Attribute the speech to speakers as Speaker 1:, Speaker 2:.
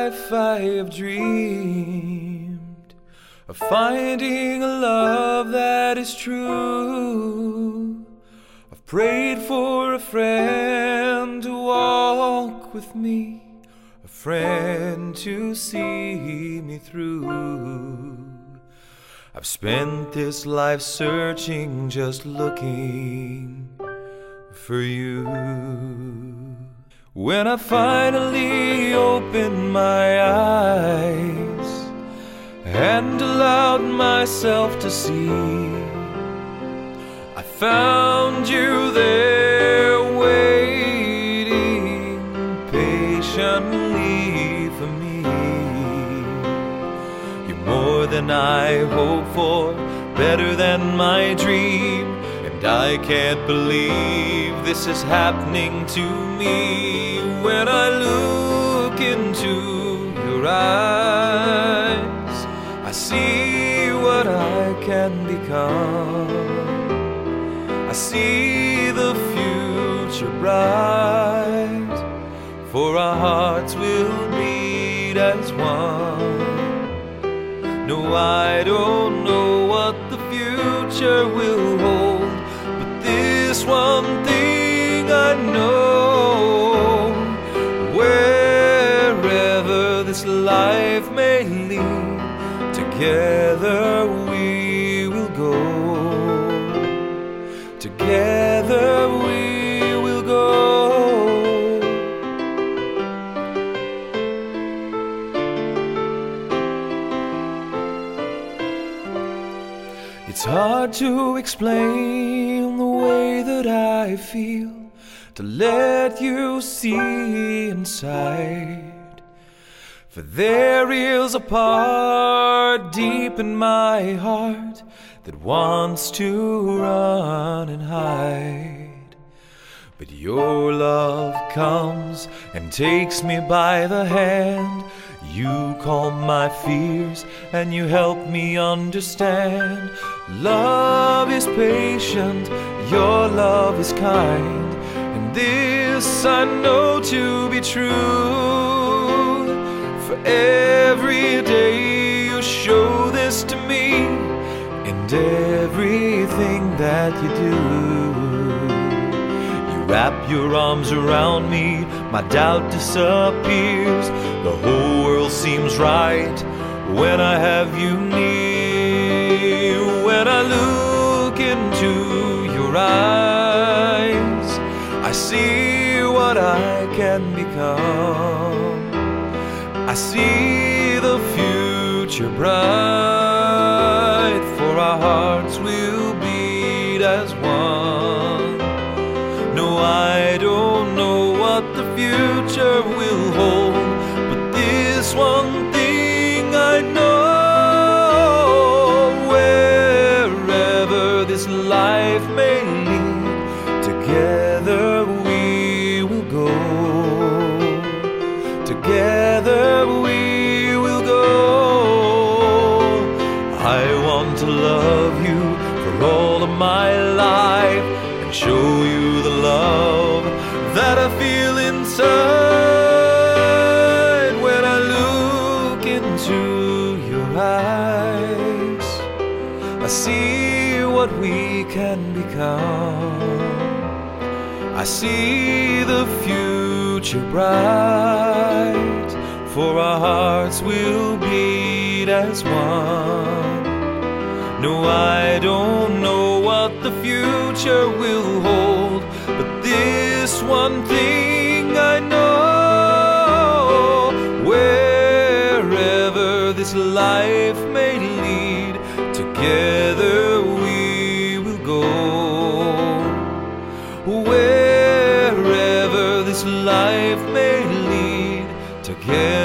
Speaker 1: life I have dreamed of finding a love that is true. I've prayed for a friend to walk with me, a friend to see me through. I've spent this life searching, just looking for you. When I finally opened my eyes and allowed myself to see, I found you there waiting patiently for me. You're more than I hoped for, better than my dream, and I can't believe this is happening to me. When I look into your eyes, I see what I can become. I see the future bright, for our hearts will beat as one. No, I don't know what the future will hold, but this one thing I know: wherever this life may lead, together we will go. Together we will go. It's hard to explain the way that I feel, to let you see inside. For there is a part deep in my heart that wants to run and hide. But your love comes and takes me by the hand. You calm my fears and you help me understand. Love is patient, your love is kind, and this I know to be true. For every day you show this to me, and everything that you do. You wrap your arms around me, my doubt disappears. The whole world seems right when I have you near. When I look into your eyes, I see what I can become. I see the future bright, for our hearts will beat as one. No, I don't know what the future will hold, but this one thing I know: wherever this life may lead, together we will go. Together we will go. I want to love you for all of my life, and show you the love that I feel inside. When I look into your eyes, I see what we can become. I see the future bright, for our hearts will beat as one. No, I don't know what the future will hold, but this one thing I know: wherever this life may lead, together we will go. Wherever this life may lead, together